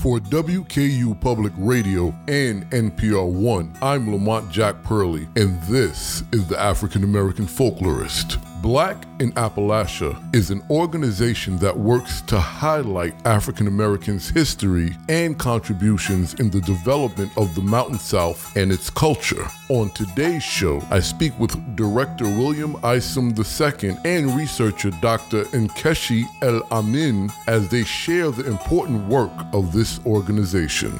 For WKU Public Radio and NPR One, I'm Lamont Jack Pearlie, and this is the African American Folklorist. Black in Appalachia is an organization that works to highlight African Americans' history and contributions in the development of the Mountain South and its culture. On today's show, I speak with Director William Isom II and researcher Dr. Nkechi El-Amin as they share the important work of this organization.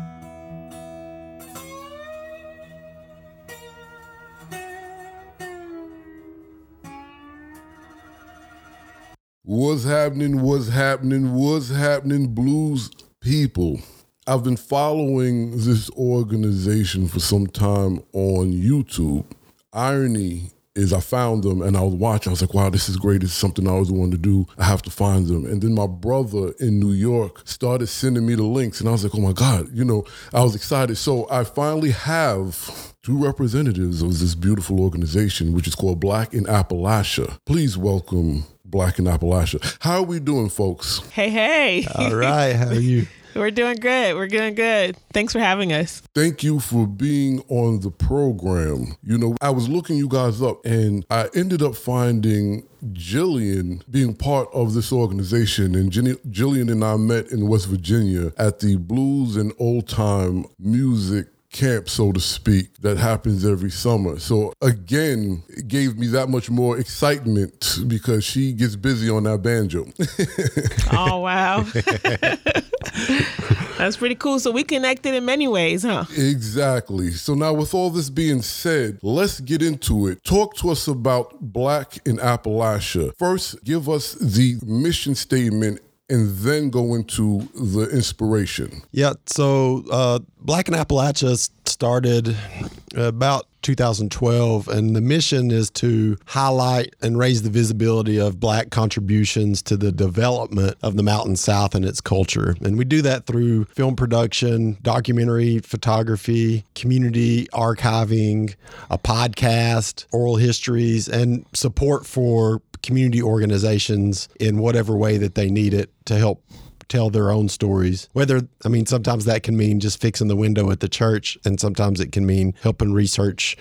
What's happening, blues people? I've been following this organization for some time on YouTube. Irony is I found them and I was watching. I was like, wow, this is great. It's something I always wanted to do. I have to find them. And then my brother in New York started sending me the links. And I was like, oh my God, I was excited. So I finally have two representatives of this beautiful organization, which is called Black in Appalachia. Please welcome Black in Appalachia. How are we doing, folks? Hey. All right. How are you? We're doing good. Thanks for having us. Thank you for being on the program. I was looking you guys up and I ended up finding Jillian being part of this organization. And Jillian and I met in West Virginia at the Blues and Old Time Music camp, so to speak, that happens every summer. So again, it gave me that much more excitement because she gets busy on that banjo. Oh, wow. That's pretty cool. So we connected in many ways, huh? Exactly. So now with all this being said, let's get into it. Talk to us about Black in Appalachia. First, give us the mission statement and then go into the inspiration. Yeah, so Black in Appalachia started about 2012, and the mission is to highlight and raise the visibility of Black contributions to the development of the Mountain South and its culture. And we do that through film production, documentary photography, community archiving, a podcast, oral histories, and support for community organizations in whatever way that they need it to help tell their own stories. Sometimes that can mean just fixing the window at the church, and sometimes it can mean helping research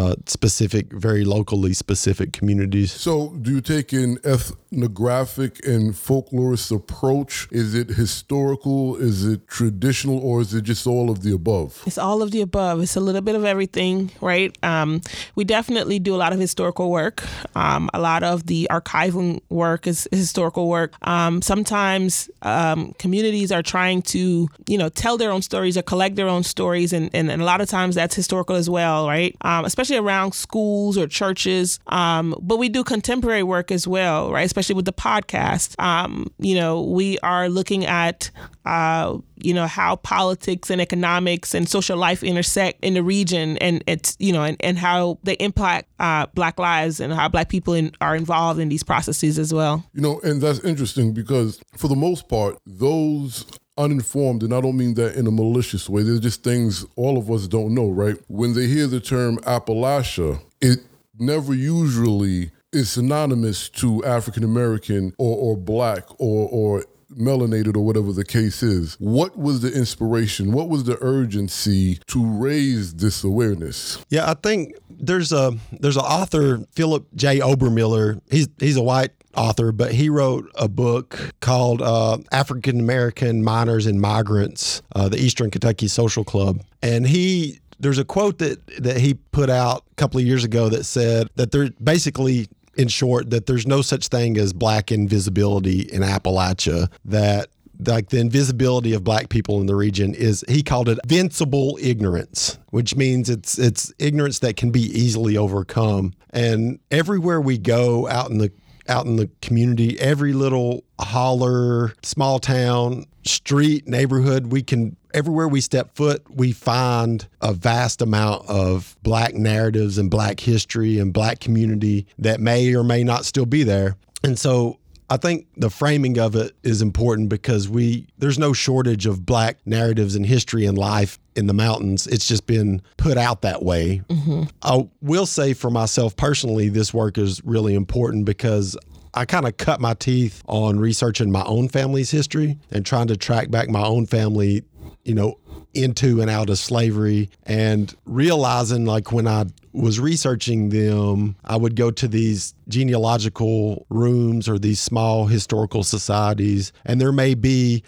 very locally specific communities. So do you take an ethnographic and folklorist approach? Is it historical? Is it traditional? Or is it just all of the above? It's all of the above. It's a little bit of everything, right? We definitely do a lot of historical work. A lot of the archiving work is historical work. Sometimes communities are trying to, tell their own stories or collect their own stories. And a lot of times that's historical as well, right? Especially around schools or churches. But we do contemporary work as well, right? Especially with the podcast. We are looking at, how politics and economics and social life intersect in the region, and it's, and how they impact Black lives and how Black people are involved in these processes as well. And that's interesting because for the most part, those uninformed, and I don't mean that in a malicious way, there's just things all of us don't know, right? When they hear the term Appalachia, it never usually is synonymous to African American or Black or melanated or whatever the case is. What was the inspiration? What was the urgency to raise this awareness? Yeah, I think there's an author, Philip J. Obermiller. He's a white author, but he wrote a book called African American Miners and Migrants, the Eastern Kentucky Social Club. And there's a quote that he put out a couple of years ago that said that there basically, in short, that there's no such thing as Black invisibility in Appalachia, that like the invisibility of Black people in the region is, he called it vincible ignorance, which means it's ignorance that can be easily overcome. And everywhere we go out in the community, every little holler, small town, street, neighborhood, everywhere we step foot, we find a vast amount of Black narratives and Black history and Black community that may or may not still be there. And so I think the framing of it is important because there's no shortage of Black narratives and history and life in the mountains. It's just been put out that way. Mm-hmm. I will say for myself personally, this work is really important because I kind of cut my teeth on researching my own family's history and trying to track back my own family, into and out of slavery, and realizing like when I was researching them, I would go to these genealogical rooms or these small historical societies, and there may be,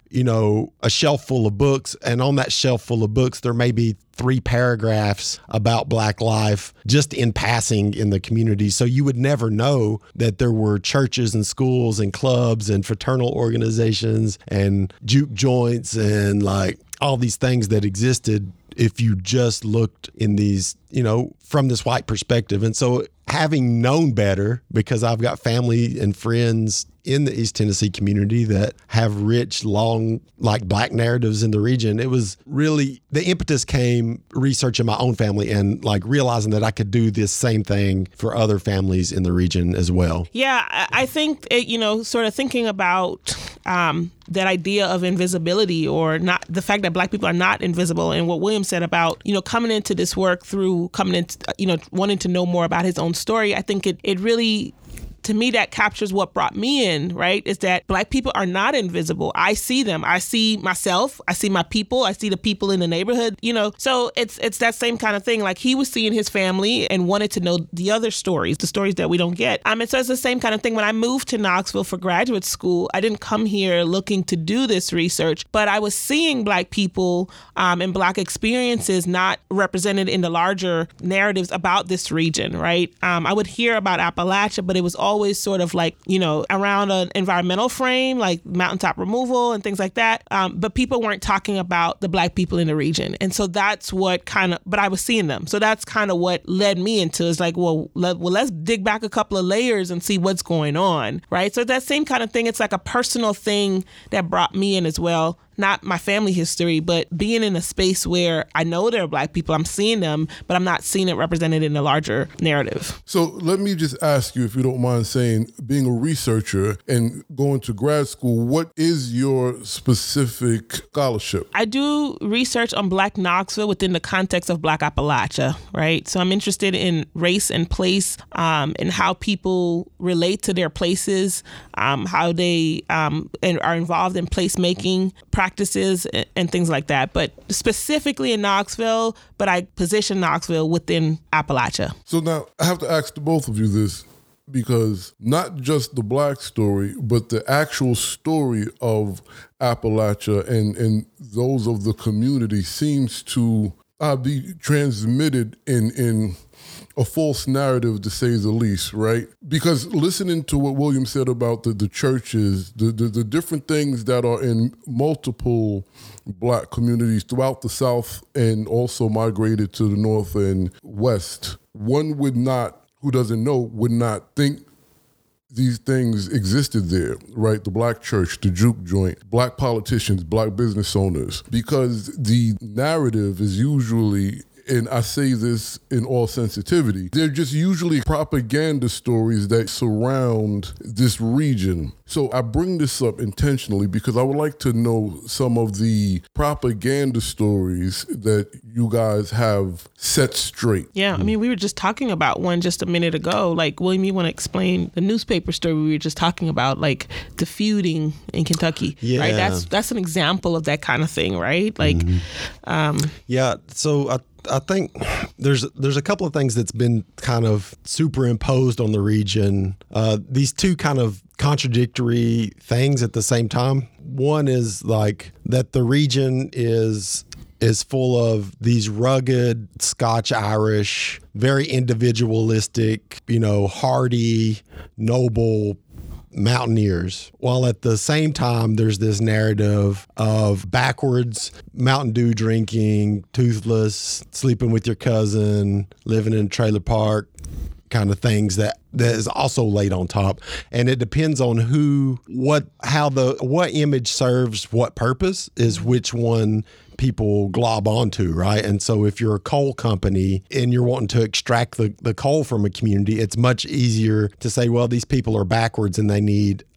a shelf full of books, and on that shelf full of books, there may be 3 paragraphs about Black life just in passing in the community. So you would never know that there were churches and schools and clubs and fraternal organizations and juke joints and like all these things that existed if you just looked in these, from this white perspective. And so having known better, because I've got family and friends in the East Tennessee community that have rich, long, like Black narratives in the region, it was really, the impetus came researching my own family and like realizing that I could do this same thing for other families in the region as well. Yeah, I think, sort of thinking about that idea of invisibility, or not, the fact that Black people are not invisible, and what William said about, coming into this work through coming into, wanting to know more about his own story. I think it really, to me, that captures what brought me in, right? Is that Black people are not invisible. I see them. I see myself. I see my people. I see the people in the neighborhood, So it's that same kind of thing. Like he was seeing his family and wanted to know the other stories, the stories that we don't get. And so it's the same kind of thing. When I moved to Knoxville for graduate school, I didn't come here looking to do this research, but I was seeing Black people and Black experiences not represented in the larger narratives about this region, right? I would hear about Appalachia, but it was always sort of like, around an environmental frame, like mountaintop removal and things like that. But people weren't talking about the Black people in the region. And so that's what but I was seeing them. So that's kind of what led me into, is like, let's dig back a couple of layers and see what's going on, right? So that same kind of thing, it's like a personal thing that brought me in as well. Not my family history, but being in a space where I know there are Black people, I'm seeing them, but I'm not seeing it represented in the larger narrative. So let me just ask you, if you don't mind saying, being a researcher and going to grad school, what is your specific scholarship? I do research on Black Knoxville within the context of Black Appalachia, right? So I'm interested in race and place, and how people relate to their places, how they are involved in placemaking practices and things like that, but specifically in Knoxville, but I position Knoxville within Appalachia. So now I have to ask the both of you this, because not just the Black story, but the actual story of Appalachia and those of the community seems to be transmitted in a false narrative, to say the least, right? Because listening to what William said about the churches, the different things that are in multiple Black communities throughout the South and also migrated to the North and West, one would not, who doesn't know, would not think these things existed there, right? The Black church, the juke joint, Black politicians, Black business owners, because the narrative is usually, and I say this in all sensitivity, they're just usually propaganda stories that surround this region. So I bring this up intentionally because I would like to know some of the propaganda stories that you guys have set straight. Yeah, I mean, we were just talking about one just a minute ago. Like, William, you want to explain the newspaper story we were just talking about, like the feuding in Kentucky, right? That's an example of that kind of thing, right? Like, yeah. So I think there's a couple of things that's been kind of superimposed on the region. These two kind of contradictory things at the same time. One is like that the region is full of these rugged Scotch-Irish, very individualistic, hardy, noble mountaineers, while at the same time there's this narrative of backwards Mountain Dew drinking, toothless, sleeping with your cousin, living in a trailer park kind of things that is also laid on top. And it depends on what image serves what purpose is which one people glob onto, right? And so if you're a coal company and you're wanting to extract the coal from a community, it's much easier to say, well, these people are backwards and they need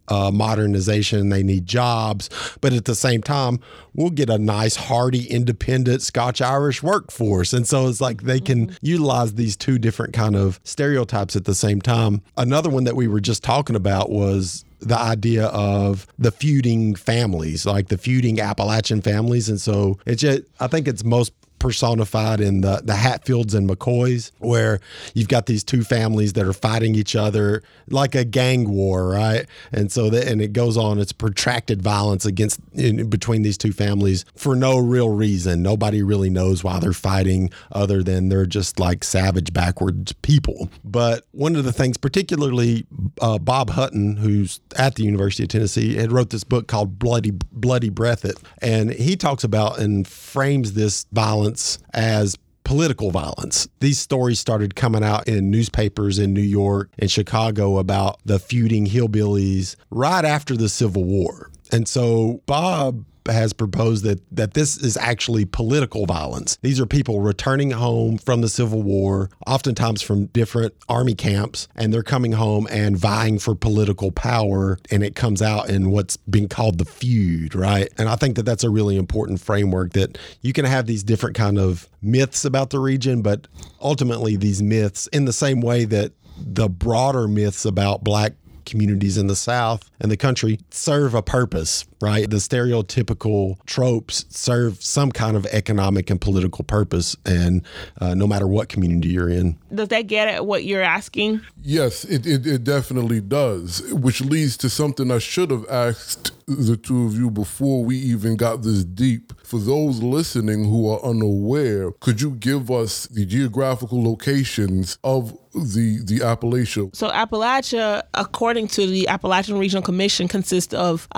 modernization. They need jobs. But at the same time, we'll get a nice, hardy, independent Scotch-Irish workforce. And so it's like they can utilize these two different kind of stereotypes at the same time. Another one that we were just talking about was the idea of the feuding families, like the feuding Appalachian families. And so I think it's most personified in the Hatfields and McCoys, where you've got these two families that are fighting each other like a gang war, right? And so and it goes on. It's protracted violence between these two families for no real reason. Nobody really knows why they're fighting, other than they're just like savage, backwards people. But one of the things, particularly Bob Hutton, who's at the University of Tennessee, had wrote this book called Bloody Breathitt, and he talks about and frames this violence as political violence. These stories started coming out in newspapers in New York and Chicago about the feuding hillbillies right after the Civil War. And so Bob has proposed that this is actually political violence. These are people returning home from the Civil War, oftentimes from different army camps, and they're coming home and vying for political power, and it comes out in what's being called the feud, right? And I think that that's a really important framework, that you can have these different kind of myths about the region, but ultimately these myths, in the same way that the broader myths about Black communities in the South and the country, serve a purpose, right? The stereotypical tropes serve some kind of economic and political purpose, and no matter what community you're in. Does that get at what you're asking? Yes, it definitely does, which leads to something I should have asked the two of you before we even got this deep. For those listening who are unaware, could you give us the geographical locations of the Appalachia? So Appalachia, according to the Appalachian Regional Commission, consists of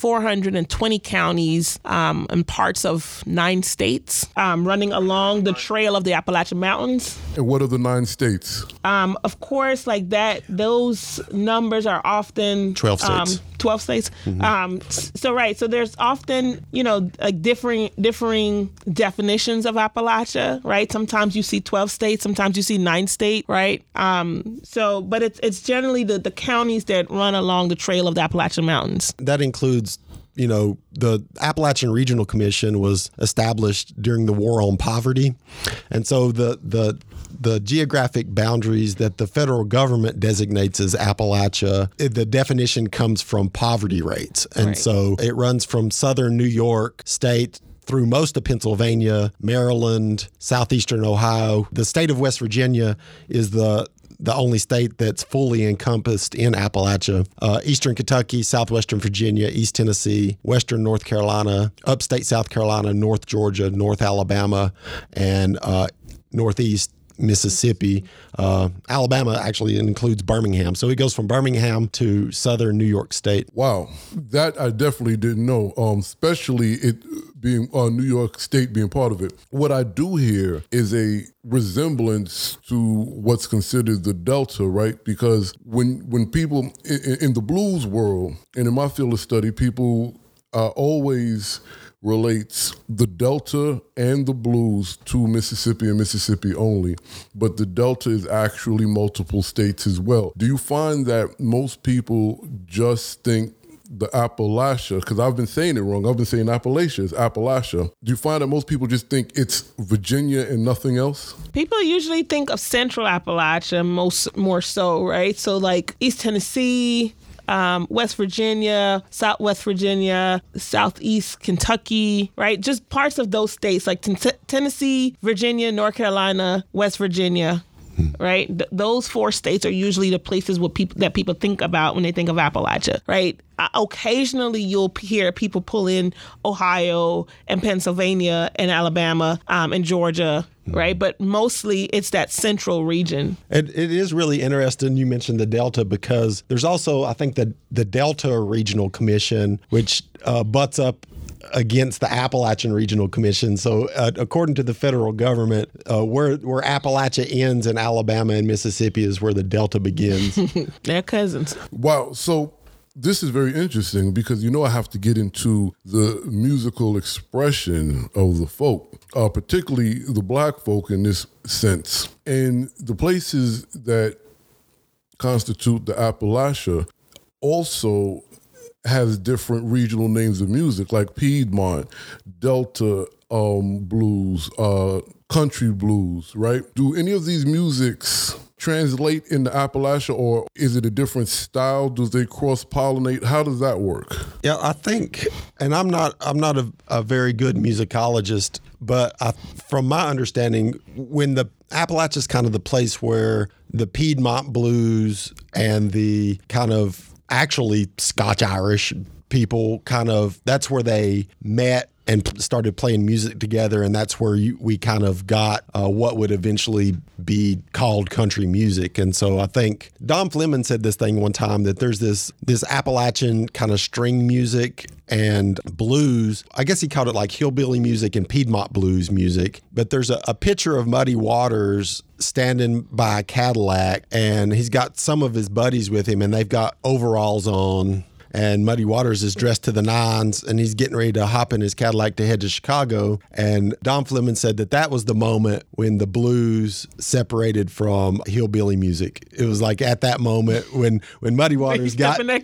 420 counties and parts of 9 states running along the trail of the Appalachian Mountains. And what are the 9 states? Of course, like that, those numbers are often 12 states. 12 states. So there's often, like differing definitions of Appalachia, right? Sometimes you see 12 states, sometimes you see 9 states, right? But it's generally the counties that run along the trail of the Appalachian Mountains. That includes, the Appalachian Regional Commission was established during the War on Poverty. And so the geographic boundaries that the federal government designates as Appalachia, the definition comes from poverty rates. And so it runs from southern New York state through most of Pennsylvania, Maryland, southeastern Ohio. The state of West Virginia is the only state that's fully encompassed in Appalachia. Eastern Kentucky, southwestern Virginia, East Tennessee, western North Carolina, upstate South Carolina, North Georgia, North Alabama, and northeast Mississippi. Alabama actually includes Birmingham. So it goes from Birmingham to southern New York State. Wow. That I definitely didn't know, especially it being New York State being part of it. What I do hear is a resemblance to what's considered the Delta, right? Because when people in the blues world and in my field of study, people always relates the Delta and the blues to Mississippi and Mississippi only, but the Delta is actually multiple states as well. Do you find that most people just think the Appalachia, because I've been saying it wrong, I've been saying Appalachia is Appalachia. Do you find that most people just think it's Virginia and nothing else? People usually think of Central Appalachia more so, right? So like East Tennessee, West Virginia, Southwest Virginia, Southeast Kentucky, right? Just parts of those states like Tennessee, Virginia, North Carolina, West Virginia, right? Those 4 states are usually the places that people think about when they think of Appalachia, right? Occasionally, you'll hear people pull in Ohio and Pennsylvania and Alabama and Georgia, right? But mostly it's that central region. It is really interesting you mentioned the Delta, because there's also, I think, the Delta Regional Commission, which butts up against the Appalachian Regional Commission. So according to the federal government, where Appalachia ends in Alabama and Mississippi is where the Delta begins. They're cousins. Wow. So this is very interesting because, I have to get into the musical expression of the folk, particularly the Black folk in this sense. And the places that constitute the Appalachia also has different regional names of music, like Piedmont, Delta blues, country blues, right? Do any of these musics translate into Appalachia, or is it a different style? Do they cross-pollinate? How does that work? Yeah, I think, and I'm not a very good musicologist, but from my understanding, when the Appalachia is kind of the place where the Piedmont blues and the kind of actually Scotch-Irish people that's where they met and started playing music together, and that's where we kind of got what would eventually be called country music. And so I think Don Fleming said this thing one time, that there's this Appalachian kind of string music and blues. I guess he called it like hillbilly music and Piedmont blues music. But there's a picture of Muddy Waters standing by a Cadillac, and he's got some of his buddies with him, and they've got overalls on. And Muddy Waters is dressed to the nines, and he's getting ready to hop in his Cadillac to head to Chicago. And Don Fleming said that was the moment when the blues separated from hillbilly music. It was like at that moment when Muddy Waters got in the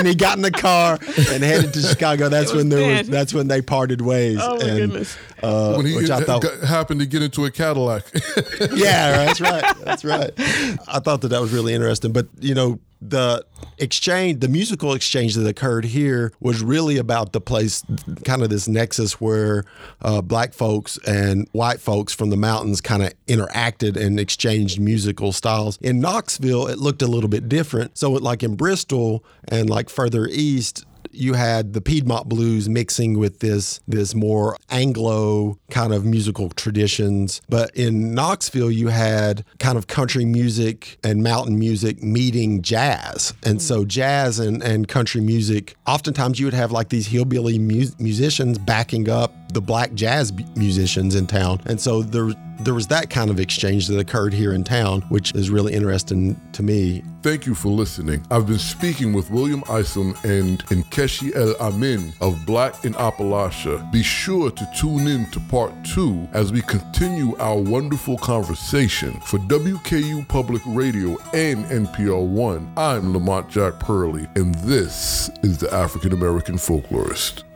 car and headed to Chicago. That's when they parted ways. Oh my goodness! When he happened to get into a Cadillac. Yeah, that's right. I thought that was really interesting. But the musical exchange that occurred here was really about the place, kind of this nexus where black folks and white folks from the mountains kind of interacted and exchanged musical styles. In Knoxville, it looked a little bit different. So like in Bristol and like further east, you had the Piedmont blues mixing with this more Anglo kind of musical traditions. But in Knoxville, you had kind of country music and mountain music meeting jazz. And so jazz and country music, oftentimes you would have like these hillbilly musicians backing up the black jazz musicians in town. And so there was that kind of exchange that occurred here in town, which is really interesting to me. Thank you for listening. I've been speaking with William Isom and Nkechi El-Amin of Black in Appalachia. Be sure to tune in to part 2 as we continue our wonderful conversation. For WKU Public Radio and NPR One, I'm Lamont Jack Pearley, and this is the African American Folklorist.